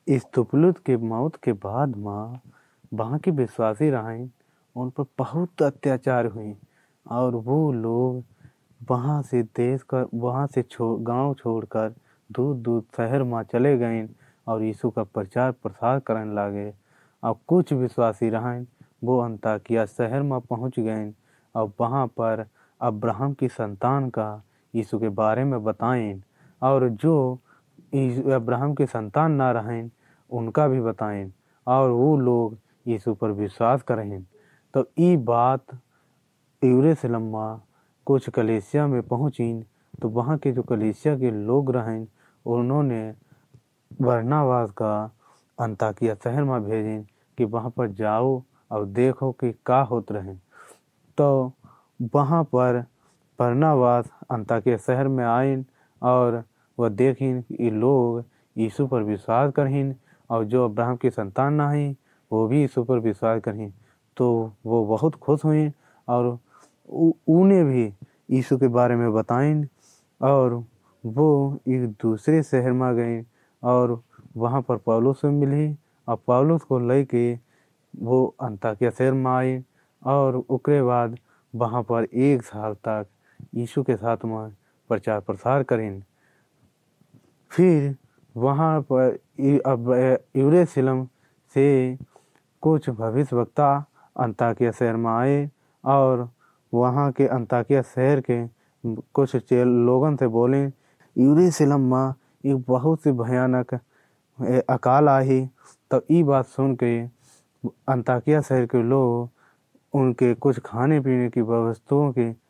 स्तुपलुत के मौत के बाद माँ वहाँ के विश्वासी रहें, उन पर बहुत अत्याचार हुई और वो लोग वहाँ से गांव छोड़कर दूर दूर शहर में चले गए और यीशु का प्रचार प्रसार करने लगे। अब कुछ विश्वासी रहें वो अंताकिया शहर में पहुँच गए और वहाँ पर अब्राहम की संतान का यीशु के बारे में बताएं और जो अब्राहम की संतान ना रहें उनका भी बताएं और वो लोग यीशु पर विश्वास करें। तो ये बात यरूशलेम में कुछ कलीसिया में पहुँची तो वहाँ के जो कलीसिया के लोग रहें उन्होंने बरनबास का अंताकिया शहर में भेजें कि वहाँ पर जाओ और देखो कि क्या होत रहे। तो वहाँ पर बरनबास अंताकिया शहर में आए और वह देखिन कि लोग यीशु पर विश्वास करें और जो अब्राहम की संतान ना है वो भी यीशु पर विश्वास करें। तो वो बहुत खुश हुए और उन्हें भी यीशु के बारे में बताएं और वो एक दूसरे शहर में गए और वहाँ पर पौलुस से मिली और पौलुस को लेके वो अंताकिया शहर में आए और उसके बाद वहाँ पर 1 साल तक यीशु के साथ में प्रचार प्रसार करें। फिर वहाँ पर अब यरूशलेम से कुछ भविष्यवक्ता अंताकिया शहर में आए और वहाँ के अंताकिया शहर के कुछ लोगों से बोले यरूशलेम में एक बहुत सी भयानक अकाल आई। तो ये बात सुन के अंताकिया शहर के लोग उनके कुछ खाने पीने की वस्तुओं की